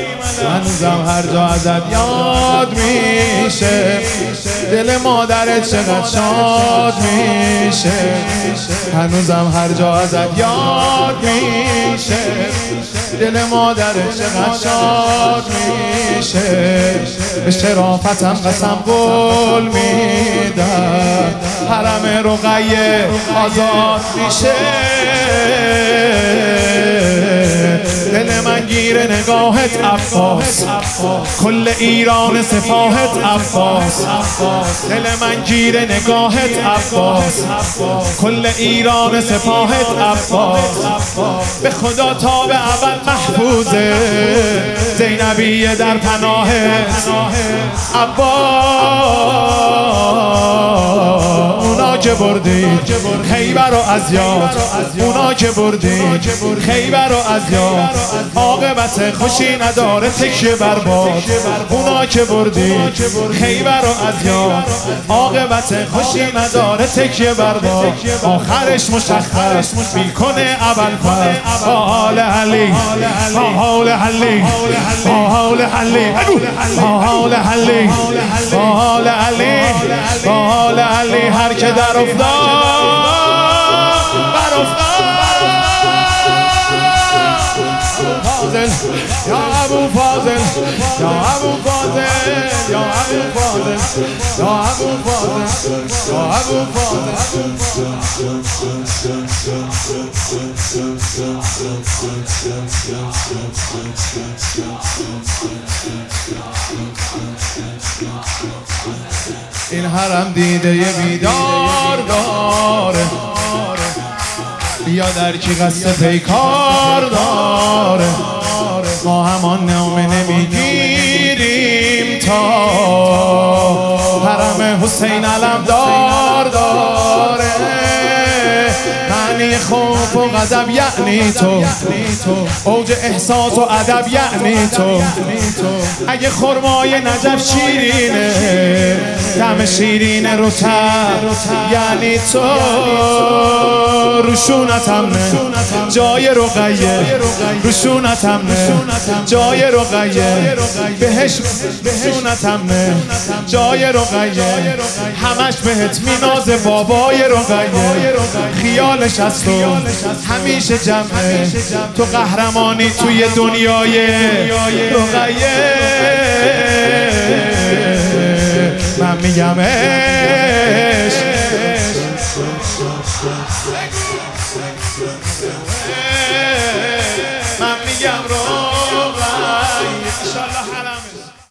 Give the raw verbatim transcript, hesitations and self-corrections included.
هنوزم هر جا ازت یاد میشه، دل مادرت چقدر شاد میشه. هنوزم هر جا ازت یاد میشه، دل مادرت چقدر شاد میشه. به شرافتم قسم قول میدم، حرم رقیه آزاد میشه. دل من گیر نگاهت عباس، کل ایران سپاهت عباس. دل من گیر نگاهت عباس، کل ایران سپاهت عباس. به خدا تا به اول محفوظه، زینبیه در پناهت عباس. اونا که بردی خیبر و از یاد، اونا که بردی خیبر و از یاد، عاقبت خوشی نداره تکیه بر باد. اونا که بردی خیبر و از یاد، عاقبت خوشی نداره تکیه بر باد. آخرش مشخص میکنه ابوالفضل. حال علی حال علی حال علی حال علی حال علی حال علی. هر که در افتاد بر افتاد. یا ابو فاضل یا ابو فاضل یا ابو فاضل یا ابو فاضل یا ابو فاضل. این حرم دیده ی بیدار داره، بیا در کی قصد پیکار داره. ما همان نام نمیگیریم تا حرم حسین علمدار داره. معنی خوف و غضب یعنی تو، اوج احساس و ادب یعنی تو. اگه خرمای نجف شیرینه، دم شیرین رطب یعنی تو. روشونتم نه جای رقیه، روشونتم نه جای رقیه، بهش روشونتم نه جای رقیه. همش بهت مینازه بابای رقیه، خیالش از تو همیشه جمعه. تو قهرمانی توی دنیای رقیه. من میگمش من میگم رقیه.